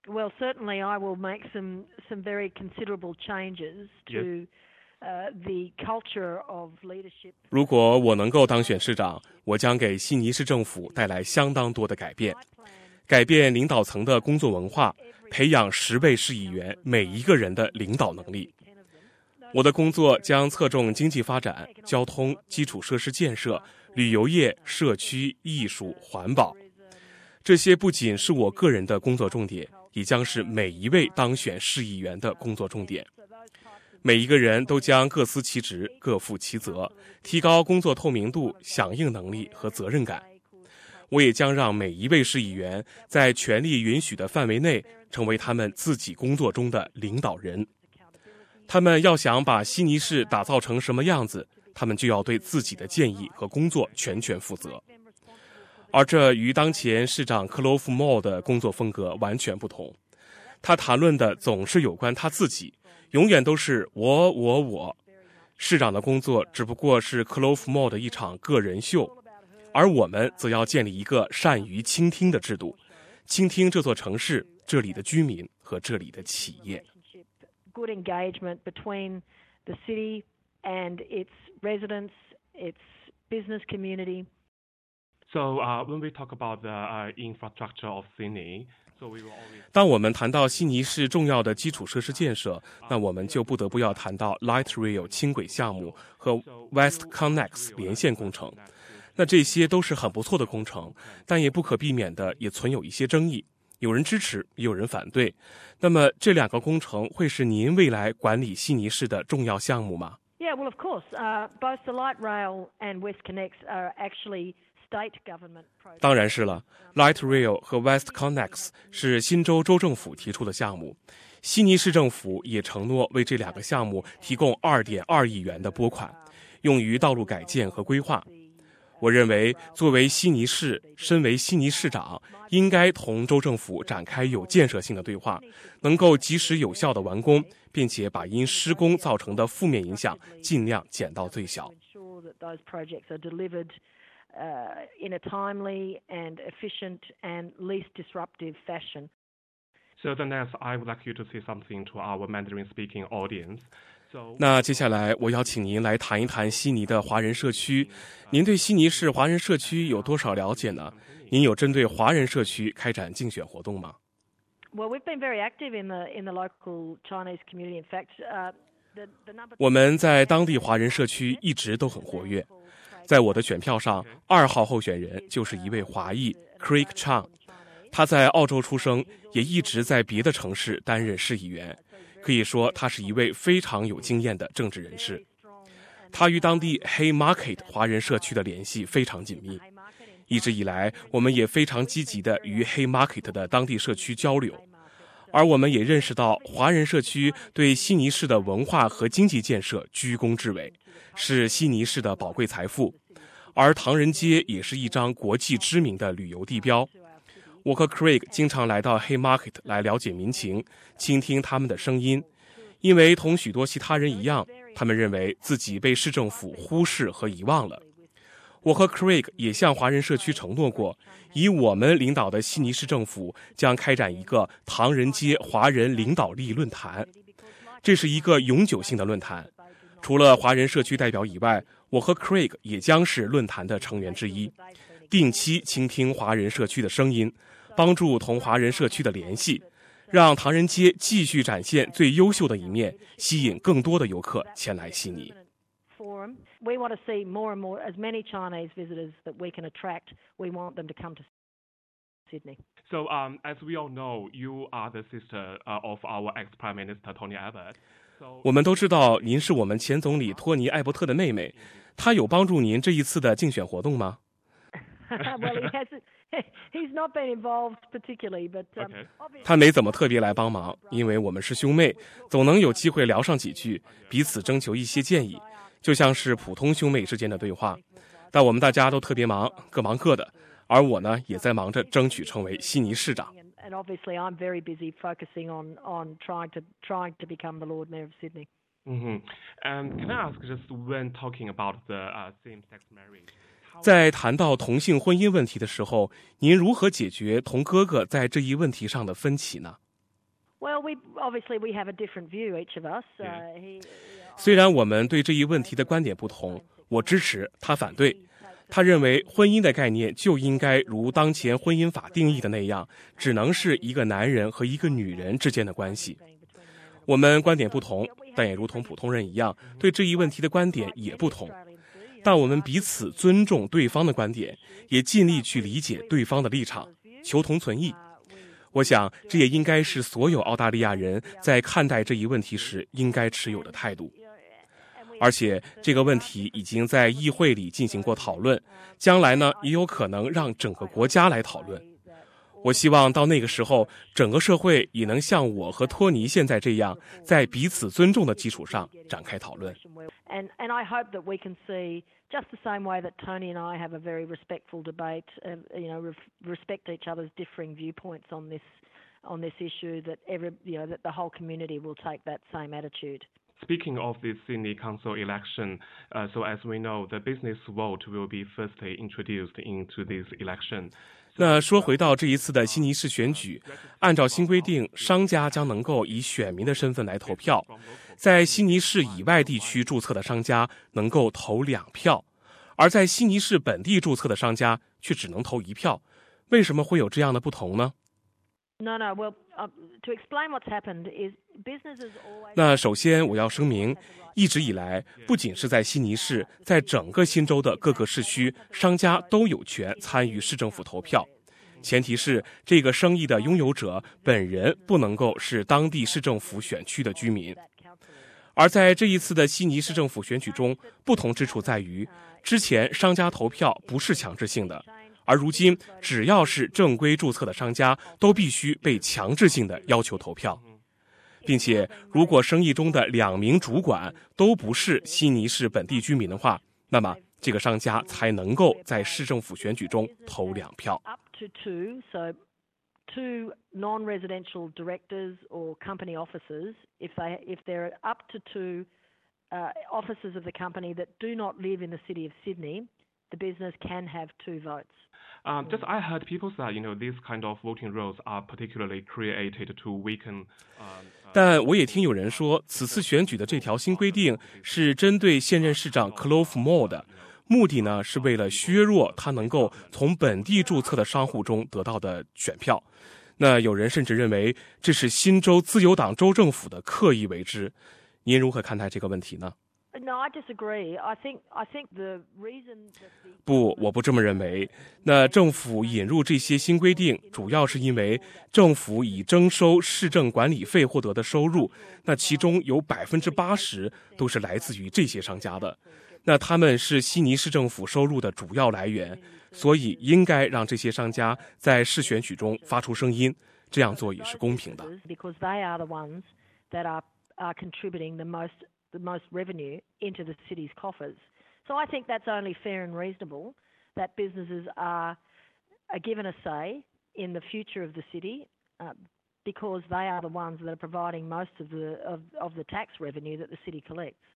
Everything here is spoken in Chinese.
Well, certainly I will make some very considerable changes to the culture of leadership. 如果我能够当选市长，我将给悉尼市政府带来相当多的改变，改变领导层的工作文化，培养10位市议员每一个人的领导能力。我的工作将侧重经济发展、交通、基础设施建设、旅游业、社区、艺术、环保。这些不仅是我个人的工作重点，也将是每一位当选市议员的工作重点。每一个人都将各司其职、各负其责，提高工作透明度、响应能力和责任感。我也将让每一位市议员在权力允许的范围内，成为他们自己工作中的领导人。他们要想把悉尼市打造成什么样子，他们就要对自己的建议和工作全权负责。而这与当前市长克洛夫莫的工作风格完全不同。他谈论的总是有关他自己，永远都是我。市长的工作只不过是克洛夫莫的一场个人秀，而我们则要建立一个善于倾听的制度，倾听这座城市、这里的居民和这里的企业。 Good engagement between the city and its residents, its business community. So when we talk about the infrastructure of Sydney, so we will always. 当我们谈到悉尼市重要的基础设施建设，那我们就不得不要谈到 Light Rail 轻轨项目和 West Connex 连线工程。那这些都是很不错的工程，但也不可避免的也存有一些争议。有人支持，也有人反对。那么这2个工程会是您未来管理悉尼市的重要项目吗？ Yeah, well, of course. Both the Light Rail and West Connex are actually state government projects. 当然是了 ，Light Rail 和 West Connex 是新州州政府提出的项目，悉尼市政府也承诺为这2个项目提供2.2亿元的拨款，用于道路改建和规划。我认为，作为悉尼市，身为悉尼市长，应该同州政府展开有建设性的对话，能够及时有效地完工，并且把因施工造成的负面影响尽量减到最小。 In a timely and efficient and least disruptive fashion. So then next, I would like you to say something to our Mandarin-speaking audience. 那接下来我邀请您来谈一谈悉尼的华人社区。您对悉尼市华人社区有多少了解呢？您有针对华人社区开展竞选活动吗？ Well, we've been very active in the local Chinese community. In fact, 我们在当地华人社区一直都很活跃。在我的选票上，2号候选人就是一位华裔 Craig Chang， 他在澳洲出生，也一直在别的城市担任市议员。可以说他是一位非常有经验的政治人士。他与当地 Haymarket 华人社区的联系非常紧密，一直以来我们也非常积极地与 Haymarket 的当地社区交流，而我们也认识到华人社区对悉尼市的文化和经济建设居功至伟，是悉尼市的宝贵财富，而唐人街也是一张国际知名的旅游地标。我和 Craig 经常来到 Haymarket 来了解民情，倾听他们的声音，因为同许多其他人一样，他们认为自己被市政府忽视和遗忘了。我和 Craig 也向华人社区承诺过，以我们领导的悉尼市政府将开展一个唐人街华人领导力论坛，这是一个永久性的论坛。除了华人社区代表以外，我和 Craig 也将是论坛的成员之一，定期倾听华人社区的声音，帮助同华人社区的联系，让唐人街继续展现最优秀的一面，吸引更多的游客前来悉尼。 We want to see more and more, as many Chinese visitors that we can attract. We want them to come to Sydney. So, as we all know, you are the sister of our ex-Prime Minister Tony Abbott. 我们都知道您是我们前总理托尼·艾伯特的妹妹，她有帮助您这一次的竞选活动吗？ Well, he's not been involved particularly, but 他没怎么特别来帮忙，因为我们是兄妹，总能有机会聊上几句，彼此征求一些建议，就像是普通兄妹之间的对话。但我们大家都特别忙，各忙各的，而我呢，也在忙着争取成为悉尼市长。 And obviously, I'm very busy focusing on trying to become the Lord Mayor of Sydney. Can I ask, just when talking about the same-sex marriage? 在谈到同性婚姻问题的时候，您如何解决同哥哥在这一问题上的分歧呢 Well, obviously we have a different view, each of us. 虽然我们对这一问题的观点不同，我支持，他反对。他认为婚姻的概念就应该如当前婚姻法定义的那样，只能是一个男人和一个女人之间的关系。我们观点不同，但也如同普通人一样，对这一问题的观点也不同。但我们彼此尊重对方的观点，也尽力去理解对方的立场，求同存异。我想，这也应该是所有澳大利亚人在看待这一问题时应该持有的态度。而且，这个问题已经在议会里进行过讨论，将来呢，也有可能让整个国家来讨论。我希望到那个时候，整个社会也能像我和托尼现在这样，在彼此尊重的基础上展开讨论。 And I hope that we can see just the same way that Tony and I have a very respectful debate, respect each other's differing viewpoints on this issue. That that the whole community will take that same attitude. Speaking of the Sydney Council election, so as we know, the business vote will be firstly introduced into this election. 那说回到这一次的悉尼市选举，按照新规定，商家将能够以选民的身份来投票，在悉尼市以外地区注册的商家能够投2票，而在悉尼市本地注册的商家却只能投1票。为什么会有这样的不同呢？ No, well, to explain what's happened is businesses always. 那首先我要声明，一直以来，不仅是在悉尼市，在整个新州的各个市区，商家都有权参与市政府投票，前提是这个生意的拥有者本人不能够是当地市政府选区的居民。而在这一次的悉尼市政府选举中，不同之处在于，之前商家投票不是强制性的。而如今，只要是正规注册的商家，都必须被强制性的要求投票，并且，如果生意中的2名主管都不是悉尼市本地居民的话，那么这个商家才能够在市政府选举中投2票。 Up to two non-residential directors or company officers, if they're up to two officers of the company that do not live in the city of Sydney, the business can have 2 votes. Just I heard people say, these kind of voting rules are particularly created to weaken. 但我也听有人说，此次选举的这条新规定是针对现任市长 Clove Moore 的，目的呢是为了削弱他能够从本地注册的商户中得到的选票。那有人甚至认为这是新州自由党州政府的刻意为之。您如何看待这个问题呢？ No, I disagree. I think the reason that 不，我不这么认为。那政府引入这些新规定，主要是因为政府以征收市政管理费获得的收入，那其中有80%都是来自于这些商家的。那他们是悉尼市政府收入的主要来源，所以应该让这些商家在市选举中发出声音，这样做也是公平的。 because they are the ones that are contributing the most revenue into the city's coffers. So I think that's only fair and reasonable that businesses are given a say in the future of the city because they are the ones that are providing most of the tax revenue that the city collects.